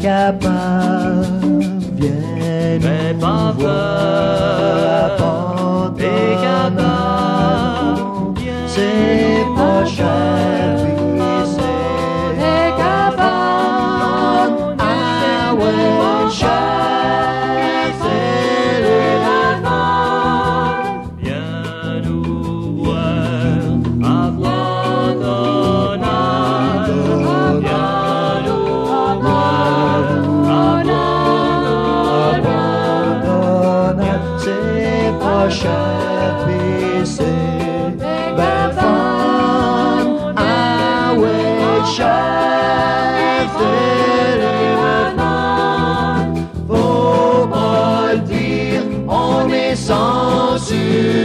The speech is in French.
capable, viens Fais nous pas voir, peur, t'es capable, viens c'est nous pas voir. cher, t'es capable, ah ouais, cher, c'est Viens nous voir, abandonnade. Viens nous voir, abandonnade. c'est pas cher, puis c'est ben fun, ah ouais, cher, c'est faut pas le dire, on est censuré.